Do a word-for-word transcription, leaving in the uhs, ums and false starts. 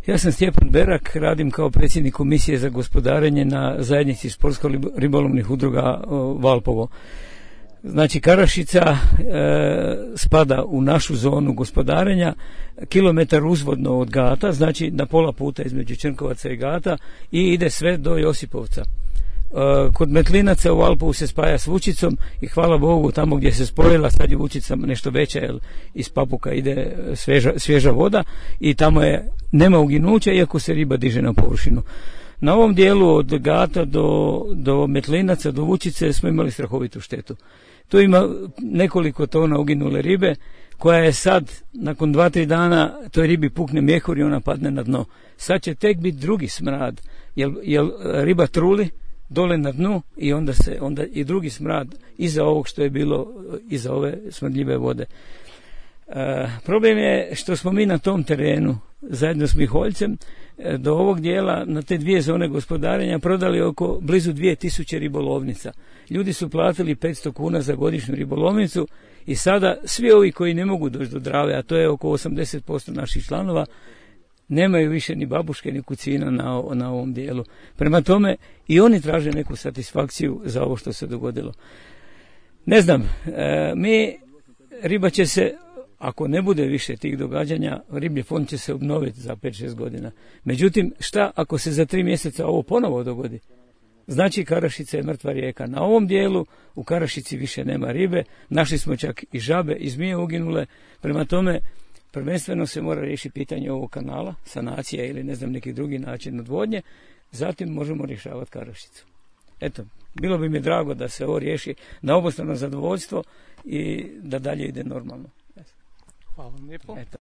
Ja sam Stjepan Berak, radim kao predsjednik Komisije za gospodarenje na zajednici sportsko-ribolovnih udruga Valpovo. Znači, Karašica e, spada u našu zonu gospodarenja, kilometar uzvodno od Gata, znači na pola puta između Črnkovaca i Gata, i ide sve do Josipovca. Kod Metlinaca u Valpovu se spaja s Vučicom i hvala Bogu tamo gdje se spojila, sad je Vučica nešto veća jer iz Papuka ide svježa, svježa voda i tamo je, nema uginuća iako se riba diže na površinu. Na ovom dijelu od Gata do, do Metlinaca, do Vučice smo imali strahovitu štetu. Tu ima nekoliko tona uginule ribe koja je sad, nakon dva, tri dana, toj ribi pukne mjehur i ona padne na dno. Sad će tek biti drugi smrad, jer, jer riba truli dole na dnu i onda se onda i drugi smrad iza ovog što je bilo, iza ove smrdljive vode. E, problem je što smo mi na tom terenu zajedno s Miholjcem e, do ovog dijela na te dvije zone gospodarenja prodali oko blizu dvije tisuće ribolovnica. Ljudi su platili petsto kuna za godišnju ribolovnicu i sada svi ovi koji ne mogu doći do Drave, a to je oko osamdeset posto naših članova, nemaju više ni babuške ni kucina na, na ovom dijelu. Prema tome i oni traže neku satisfakciju za ovo što se dogodilo. Ne znam, e, mi, riba će se, ako ne bude više tih događanja, riblji fond će se obnoviti za pet šest godina. Međutim, šta ako se za tri mjeseca ovo ponovo dogodi? Znači, Karašica je mrtva rijeka. Na ovom dijelu u Karašici više nema ribe, našli smo čak i žabe i zmije uginule, prema tome prvenstveno se mora riješiti pitanje ovog kanala, sanacija ili ne znam neki drugi način odvodnje, zatim možemo rješavati Karašicu. Eto, bilo bi mi drago da se ovo riješi na obostrano zadovoljstvo i da dalje ide normalno. Hvala vam lijepo. Eto.